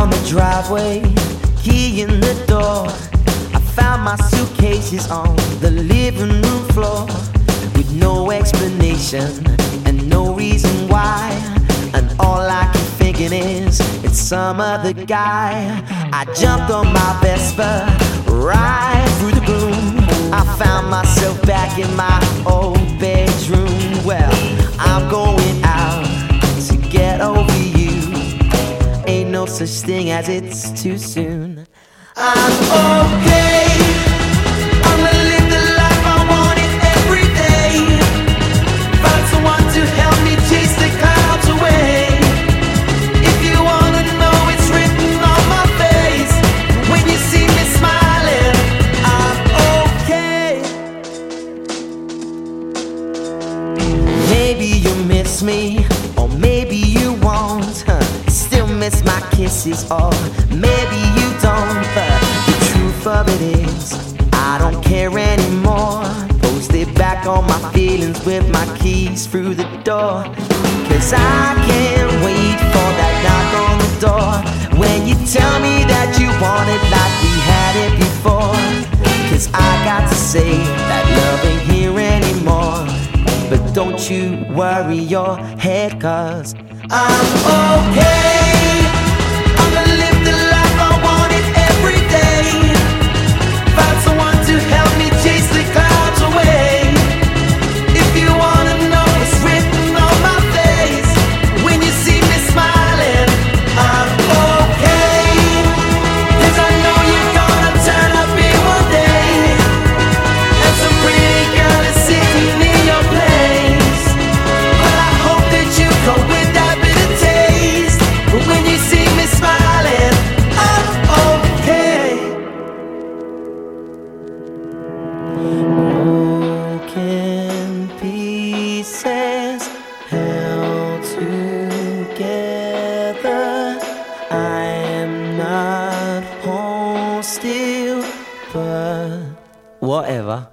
on the driveway, key in the door. I found my suitcases on the living room floor, with no explanation and no reason why. And all I keep thinking is, it's some other guy. I jumped on my Vespa, right through the gloom. I found myself back in my old bedroom. Well, I'm going out to get over you. Ain't no such thing as it's too soon. I'm okay. I'm gonna live the life I wanted every day. Find someone to help me chase the clouds away. If you wanna know, it's written on my face. When you see me smiling, I'm okay. Maybe you miss me, or maybe you won't. Still miss my kisses, or maybe you don't. But the truth of it is, I don't care anymore. Posted back on my feelings with my keys through the door. Cause I can't wait for that knock on the door, when you tell me that you want it like we had it before. Cause I got to say that love ain't here anymore. But don't you worry your head, cause I'm okay. I'm gonna live the life I wanted every day. Find someone to help me chase the clouds away. If you wanna know, it's written on my face. When you see me smiling, I'm okay. Cause I know you're gonna turn up here one day, and some pretty girl is sitting in your place. But I hope that you go with that bitter taste. But when you see me smiling, I'm okay. Broken pieces held together. I am not whole still, but whatever.